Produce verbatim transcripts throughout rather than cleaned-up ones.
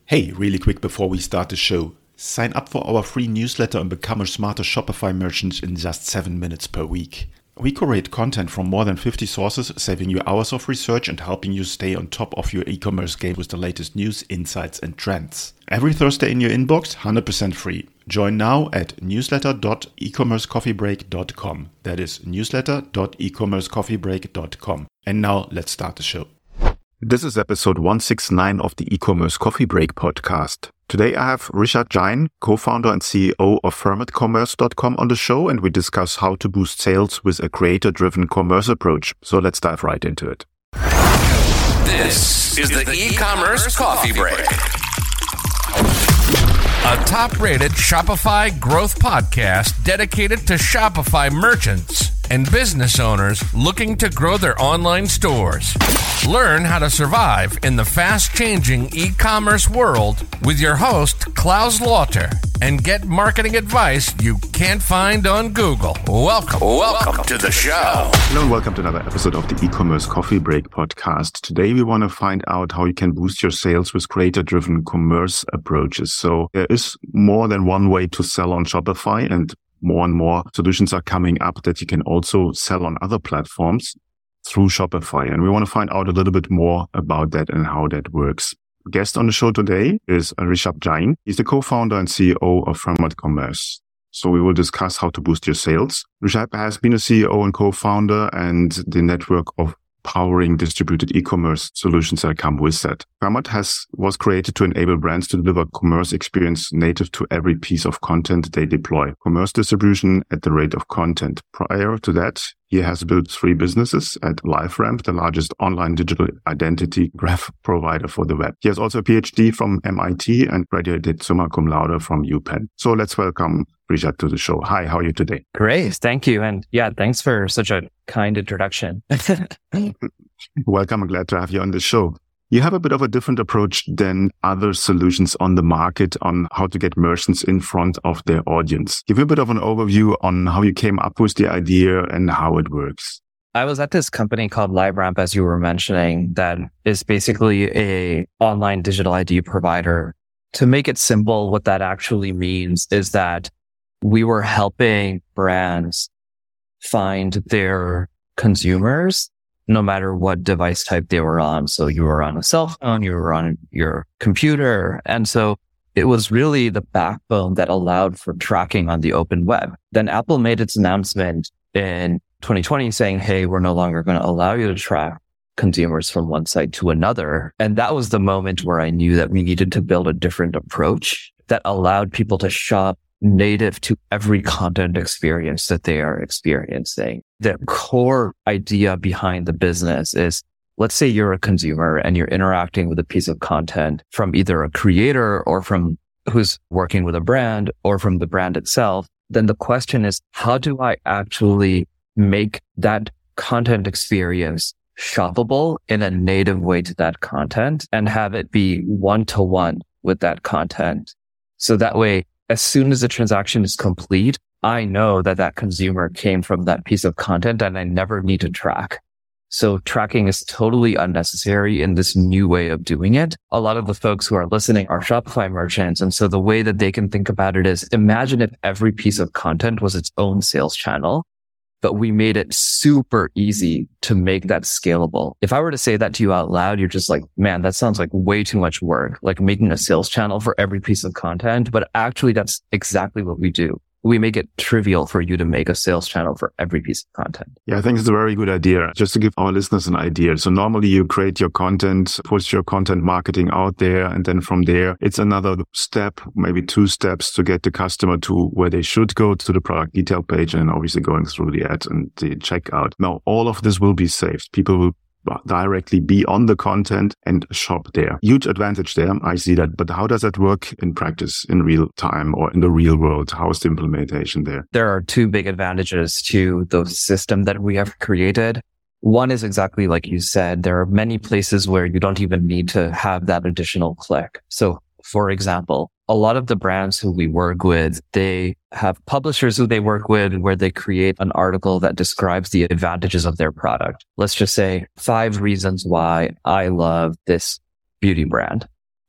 Hey, really quick before we start the show, sign up for our free newsletter and become a smarter Shopify merchant in just seven minutes per week. We curate content from more than fifty sources, saving you hours of research and helping you stay on top of your e-commerce game with the latest news, insights and trends. Every Thursday in your inbox, one hundred percent free. Join now at newsletter dot e commerce coffee break dot com. That is newsletter dot e commerce coffee break dot com. And now let's start the show. This is episode one sixty-nine of the E-commerce Coffee Break podcast. Today I have Rishad Jain, co-founder and C E O of Fermat Commerce dot com on the show, and we discuss how to boost sales with a creator-driven commerce approach. So let's dive right into it. This is the E-commerce Coffee Break, a top-rated Shopify growth podcast dedicated to Shopify merchants and business owners looking to grow their online stores. Learn how to survive in the fast-changing e-commerce world with your host, Klaus Lauter, and get marketing advice you can't find on Google. Welcome, welcome to the show. Hello and welcome to another episode of the E-commerce Coffee Break podcast. Today we want to find out how you can boost your sales with creator-driven commerce approaches. So there is more than one way to sell on Shopify, and more and more solutions are coming up that you can also sell on other platforms through Shopify. And we want to find out a little bit more about that and how that works. Guest on the show today is Rishad Jain. He's the co-founder and C E O of Fermat Commerce. So we will discuss how to boost your sales. Rishad has been a C E O and co-founder and the network of powering distributed e-commerce solutions that come with that. Fermat has was created to enable brands to deliver commerce experience native to every piece of content they deploy. Commerce distribution at the rate of content. Prior to that, he has built three businesses at LiveRamp, the largest online digital identity graph provider for the web. He has also a P H D from M I T and graduated summa cum laude from UPenn. So let's welcome Rishad to the show. Hi, how are you today? Great, thank you. And yeah, thanks for such a kind introduction. Welcome, I'm glad to have you on the show. You have a bit of a different approach than other solutions on the market on how to get merchants in front of their audience. Give me a bit of an overview on how you came up with the idea and how it works. I was at this company called LiveRamp, as you were mentioning, that is basically a online digital I D provider. To make it simple, what that actually means is that we were helping brands find their consumers no matter what device type they were on. So you were on a cell phone, you were on your computer. And so it was really the backbone that allowed for tracking on the open web. Then Apple made its announcement in twenty twenty saying, hey, we're no longer going to allow you to track consumers from one site to another. And that was the moment where I knew that we needed to build a different approach that allowed people to shop native to every content experience that they are experiencing. The core idea behind the business is, let's say you're a consumer and you're interacting with a piece of content from either a creator or from who's working with a brand or from the brand itself. Then the question is, how do I actually make that content experience shoppable in a native way to that content and have it be one-to-one with that content? So that way, as soon as the transaction is complete, I know that that consumer came from that piece of content and I never need to track. So tracking is totally unnecessary in this new way of doing it. A lot of the folks who are listening are Shopify merchants. And so the way that they can think about it is, imagine if every piece of content was its own sales channel, but we made it super easy to make that scalable. If I were to say that to you out loud, you're just like, man, that sounds like way too much work, like making a sales channel for every piece of content. But actually, that's exactly what we do. We make it trivial for you to make a sales channel for every piece of content. Yeah, I think it's a very good idea. Just to give our listeners an idea. So normally you create your content, push your content marketing out there. And then from there, it's another step, maybe two steps to get the customer to where they should go, to the product detail page, and obviously going through the ad and the checkout. Now, all of this will be saved. People will directly be on the content and shop there. Huge advantage there. I see that. But how does that work in practice, in real time or in the real world? How is the implementation there? There are two big advantages to the system that we have created. One is exactly like you said, there are many places where you don't even need to have that additional click. So for example, a lot of the brands who we work with, they have publishers who they work with where they create an article that describes the advantages of their product. Let's just say five reasons why I love this beauty brand.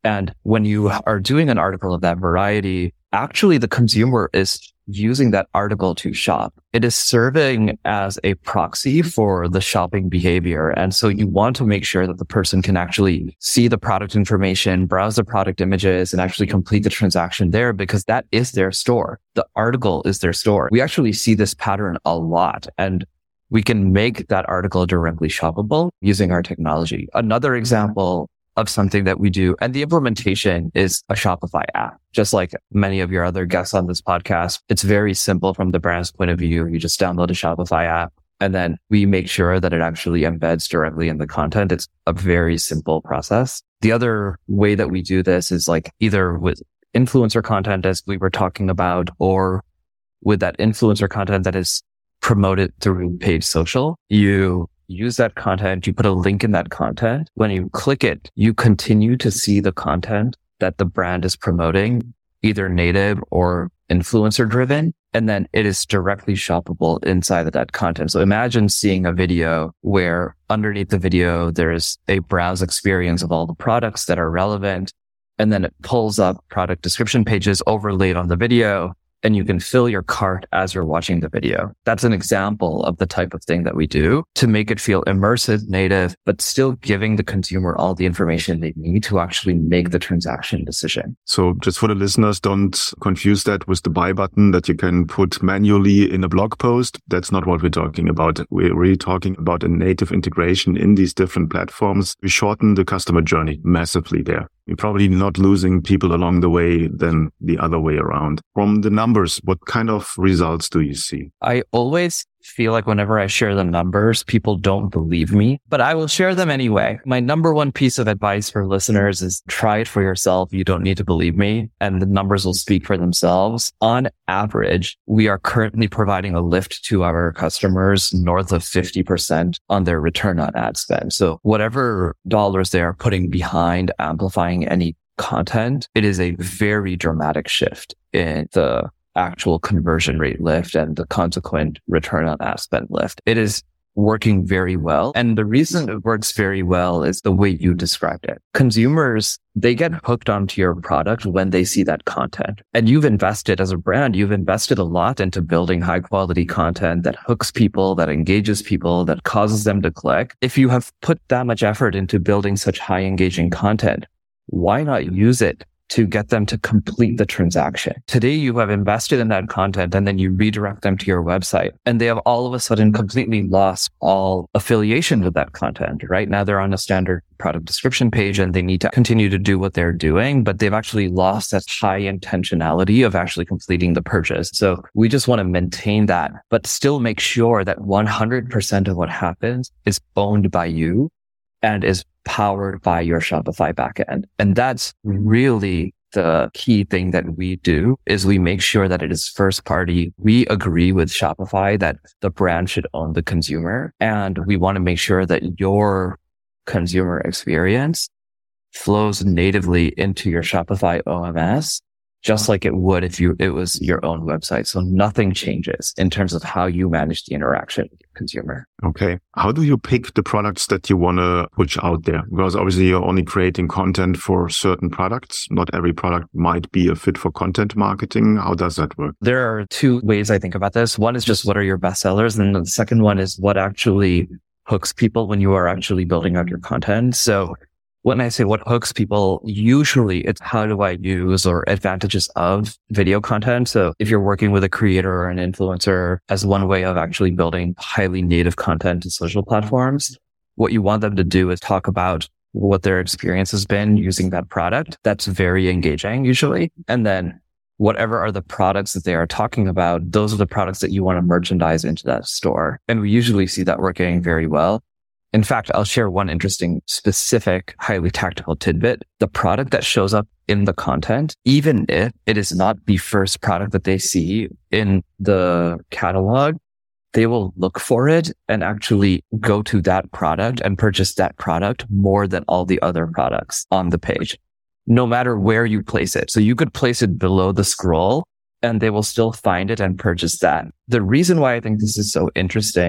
And when you are doing an article of that variety, actually the consumer is using that article to shop. It is serving as a proxy for the shopping behavior. And so you want to make sure that the person can actually see the product information, browse the product images, and actually complete the transaction there, because that is their store. The article is their store. We actually see this pattern a lot, and we can make that article directly shoppable using our technology. Another example of something that we do, and the implementation is a Shopify app. Just like many of your other guests on this podcast, it's very simple from the brand's point of view. You just download a Shopify app, and then we make sure that it actually embeds directly in the content. It's a very simple process. The other way that we do this is like either with influencer content, as we were talking about, or with that influencer content that is promoted through paid social. You use that content, you put a link in that content. When you click it, you continue to see the content that the brand is promoting, either native or influencer driven. And then it is directly shoppable inside of that content. So imagine seeing a video where underneath the video, there's a browse experience of all the products that are relevant. And then it pulls up product description pages overlaid on the video, and you can fill your cart as you're watching the video. That's an example of the type of thing that we do to make it feel immersive, native, but still giving the consumer all the information they need to actually make the transaction decision. So just for the listeners, don't confuse that with the buy button that you can put manually in a blog post. That's not what we're talking about. We're really talking about a native integration in these different platforms. We shorten the customer journey massively there. You're probably not losing people along the way than the other way around. From the numbers, what kind of results do you see? I always feel like whenever I share the numbers, people don't believe me, but I will share them anyway. My number one piece of advice for listeners is try it for yourself. You don't need to believe me, and the numbers will speak for themselves. On average, we are currently providing a lift to our customers north of fifty percent on their return on ad spend. So whatever dollars they are putting behind amplifying any content, it is a very dramatic shift in the actual conversion rate lift and the consequent return on ad spend lift. It is working very well. And the reason it works very well is the way you described it. Consumers, they get hooked onto your product when they see that content. And you've invested as a brand, you've invested a lot into building high quality content that hooks people, that engages people, that causes them to click. If you have put that much effort into building such high engaging content, why not use it to get them to complete the transaction? Today, you have invested in that content and then you redirect them to your website, and they have all of a sudden completely lost all affiliation with that content. Right now, they're on a standard product description page and they need to continue to do what they're doing, but they've actually lost that high intentionality of actually completing the purchase. So we just want to maintain that, but still make sure that one hundred percent of what happens is owned by you and is powered by your Shopify backend. And that's really the key thing that we do, is we make sure that it is first party. We agree with Shopify that the brand should own the consumer. And we want to make sure that your consumer experience flows natively into your Shopify O M S, just like it would if you it was your own website. So nothing changes in terms of how you manage the interaction with your consumer. Okay. How do you pick the products that you want to push out there? Because obviously you're only creating content for certain products. Not every product might be a fit for content marketing. How does that work? There are two ways I think about this. One is just what are your best sellers? And the second one is what actually hooks people when you are actually building out your content. So when I say what hooks people, usually it's how do I use or advantages of video content. So if you're working with a creator or an influencer as one way of actually building highly native content to social platforms, what you want them to do is talk about what their experience has been using that product. That's very engaging usually. And then whatever are the products that they are talking about, those are the products that you want to merchandise into that store. And we usually see that working very well. In fact, I'll share one interesting, specific, highly tactical tidbit. The product that shows up in the content, even if it is not the first product that they see in the catalog, they will look for it and actually go to that product and purchase that product more than all the other products on the page, no matter where you place it. So you could place it below the scroll and they will still find it and purchase that. The reason why I think this is so interesting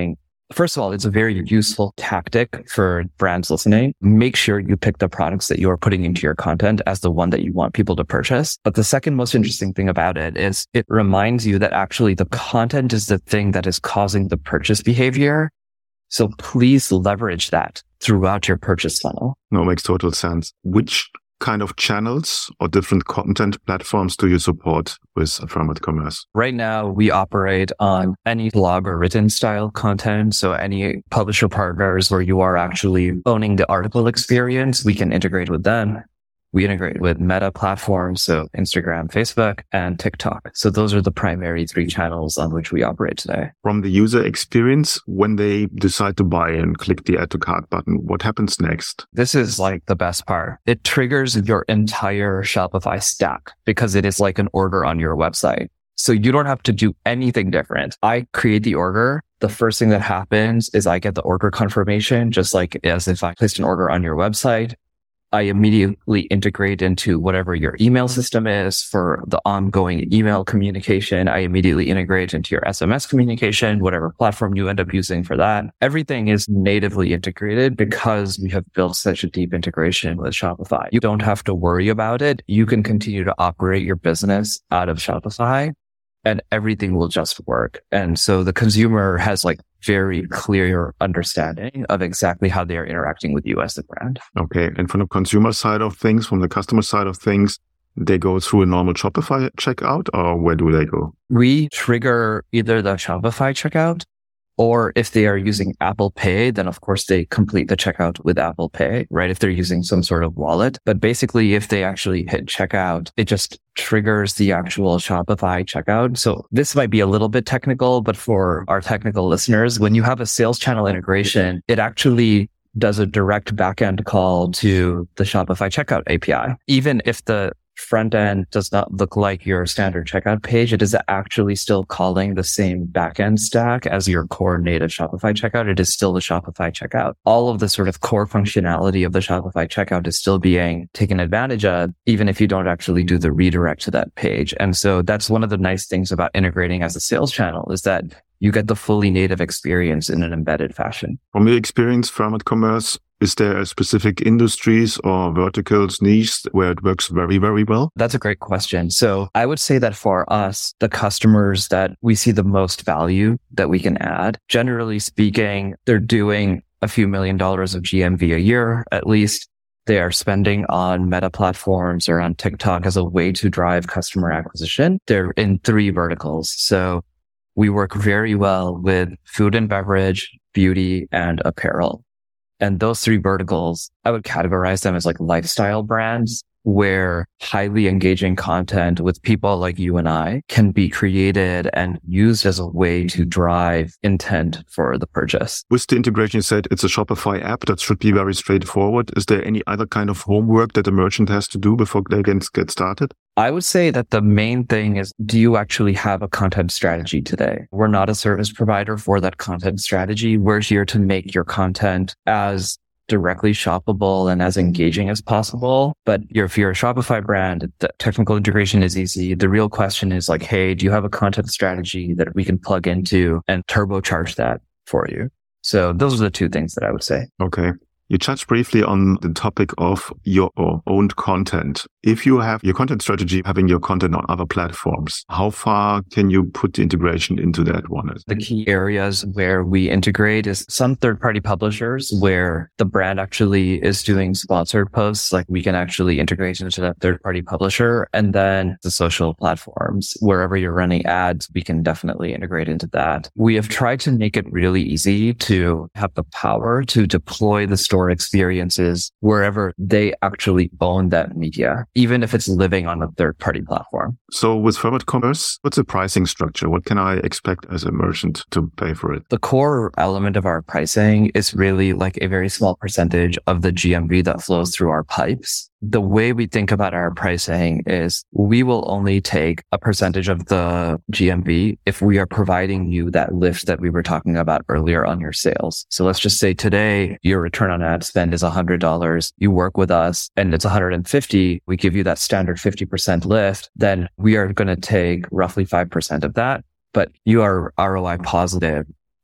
First of all, it's a very useful tactic for brands listening. Make sure you pick the products that you're putting into your content as the one that you want people to purchase. But the second most interesting thing about it is it reminds you that actually the content is the thing that is causing the purchase behavior. So please leverage that throughout your purchase funnel. No, makes total sense. Which kind of channels or different content platforms do you support with Affirmative Commerce? Right now, we operate on any blog or written style content. So any publisher partners where you are actually owning the article experience, we can integrate with them. We integrate with Meta platforms, so Instagram, Facebook, and TikTok. So those are the primary three channels on which we operate today. From the user experience, when they decide to buy and click the add to cart button, what happens next? This is like the best part. It triggers your entire Shopify stack because it is like an order on your website. So you don't have to do anything different. I create the order. The first thing that happens is I get the order confirmation, just like as if I placed an order on your website. I immediately integrate into whatever your email system is for the ongoing email communication. I immediately integrate into your S M S communication, whatever platform you end up using for that. Everything is natively integrated because we have built such a deep integration with Shopify. You don't have to worry about it. You can continue to operate your business out of Shopify and everything will just work. And so the consumer has like very clear understanding of exactly how they are interacting with you as the brand. Okay. And from the consumer side of things, from the customer side of things, they go through a normal Shopify checkout, or where do they go? We trigger either the Shopify checkout, or if they are using Apple Pay, then of course they complete the checkout with Apple Pay, right? If they're using some sort of wallet. But basically, if they actually hit checkout, it just triggers the actual Shopify checkout. So this might be a little bit technical, but for our technical listeners, when you have a sales channel integration, it actually does a direct backend call to the Shopify checkout A P I. Even if the front end does not look like your standard checkout page, it is actually still calling the same backend stack as your core native Shopify checkout. It is still the Shopify checkout. All of the sort of core functionality of the Shopify checkout is still being taken advantage of, even if you don't actually do the redirect to that page. And so that's one of the nice things about integrating as a sales channel is that you get the fully native experience in an embedded fashion. From your experience from Affirmative Commerce, is there a specific industries or verticals, niche where it works very, very well? That's a great question. So I would say that for us, the customers that we see the most value that we can add, generally speaking, they're doing a few million dollars of G M V a year, at least. They are spending on Meta platforms or on TikTok as a way to drive customer acquisition. They're in three verticals. So we work very well with food and beverage, beauty, and apparel. And those three verticals, I would categorize them as like lifestyle brands where highly engaging content with people like you and I can be created and used as a way to drive intent for the purchase. With the integration, you said it's a Shopify app that should be very straightforward. Is there any other kind of homework that a merchant has to do before they can get started? I would say that the main thing is, do you actually have a content strategy today? We're not a service provider for that content strategy. We're here to make your content as directly shoppable and as engaging as possible. But if you're a Shopify brand, the technical integration is easy. The real question is like, hey, do you have a content strategy that we can plug into and turbocharge that for you? So those are the two things that I would say. Okay. You touched briefly on the topic of your own content. If you have your content strategy, having your content on other platforms, how far can you put the integration into that one? The key areas where we integrate is some third-party publishers where the brand actually is doing sponsored posts, like we can actually integrate into that third-party publisher. And then the social platforms, wherever you're running ads, we can definitely integrate into that. We have tried to make it really easy to have the power to deploy the store experiences wherever they actually own that media, even if it's living on a third-party platform. So with Affirmative Commerce, what's the pricing structure? What can I expect as a merchant to pay for it? The core element of our pricing is really like a very small percentage of the G M V that flows through our pipes. The way we think about our pricing is we will only take a percentage of the G M V if we are providing you that lift that we were talking about earlier on your sales. So let's just say today your return on ad spend is one hundred dollars. You work with us and it's one hundred fifty dollars. We give you that standard fifty percent lift. Then we are going to take roughly five percent of that, but you are R O I positive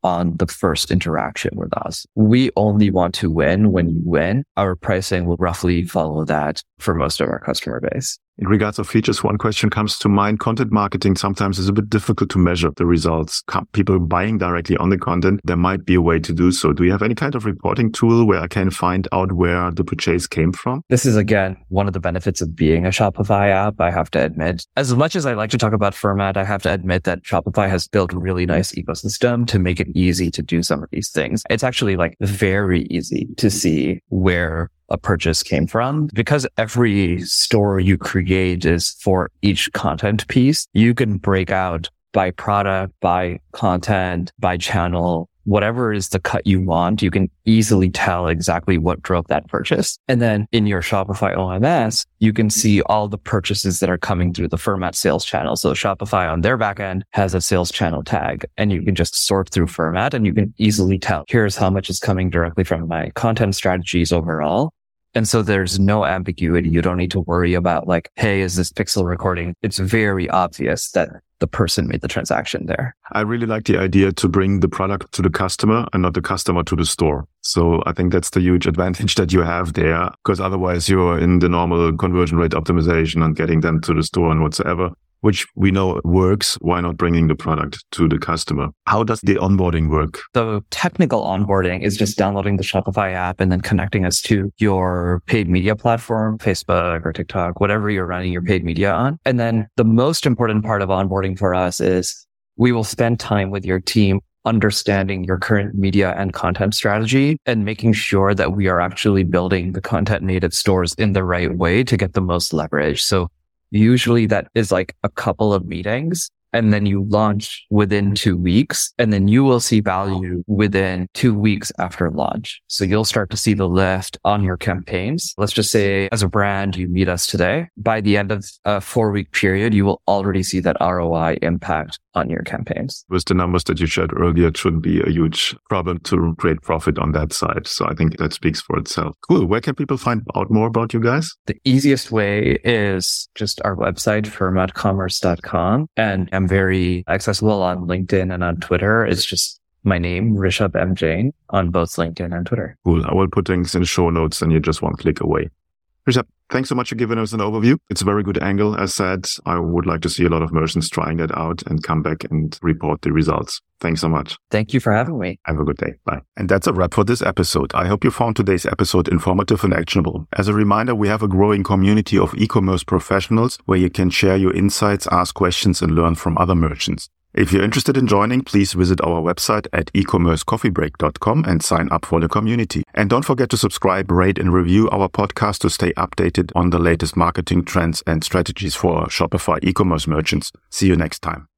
on the first interaction with us. We only want to win when you win. Our pricing will roughly follow that for most of our customer base. In regards of features, one question comes to mind. Content marketing sometimes is a bit difficult to measure the results. People buying directly on the content, there might be a way to do so. Do you have any kind of reporting tool where I can find out where the purchase came from? This is, again, one of the benefits of being a Shopify app, I have to admit. As much as I like to talk about format, I have to admit that Shopify has built a really nice ecosystem to make it easy to do some of these things. It's actually like very easy to see where a purchase came from. Because every store you create is for each content piece, you can break out by product, by content, by channel, whatever is the cut you want. You can easily tell exactly what drove that purchase. And then in your Shopify O M S, you can see all the purchases that are coming through the Format sales channel. So Shopify on their backend has a sales channel tag, and you can just sort through Format and you can easily tell, here's how much is coming directly from my content strategies overall. And so there's no ambiguity. You don't need to worry about like, hey, is this pixel recording? It's very obvious that the person made the transaction there. I really like the idea to bring the product to the customer and not the customer to the store. So I think that's the huge advantage that you have there, because otherwise you're in the normal conversion rate optimization and getting them to the store and whatsoever, which we know works. Why not bringing the product to the customer? How does the onboarding work? The technical onboarding is just downloading the Shopify app and then connecting us to your paid media platform, Facebook or TikTok, whatever you're running your paid media on. And then the most important part of onboarding for us is we will spend time with your team understanding your current media and content strategy and making sure that we are actually building the content native stores in the right way to get the most leverage. So usually that is like a couple of meetings, and then you launch within two weeks, and then you will see value within two weeks after launch. So you'll start to see the lift on your campaigns. Let's just say as a brand, you meet us today. By the end of a four week period, you will already see that R O I impact on your campaigns. With the numbers that you shared earlier, it shouldn't be a huge problem to create profit on that side. So I think that speaks for itself. Cool. Where can people find out more about you guys? The easiest way is just our website, format commerce dot com. And I'm very accessible on LinkedIn and on Twitter. It's just my name, Rishabh M. Jain, on both LinkedIn and Twitter. Cool. I will put things in the show notes and you're just one click away. Rishabh, thanks so much for giving us an overview. It's a very good angle. As said, I would like to see a lot of merchants trying that out and come back and report the results. Thanks so much. Thank you for having me. Have a good day. Bye. And that's a wrap for this episode. I hope you found today's episode informative and actionable. As a reminder, we have a growing community of e-commerce professionals where you can share your insights, ask questions, and learn from other merchants. If you're interested in joining, please visit our website at e commerce coffee break dot com and sign up for the community. And don't forget to subscribe, rate, and review our podcast to stay updated on the latest marketing trends and strategies for Shopify e-commerce merchants. See you next time.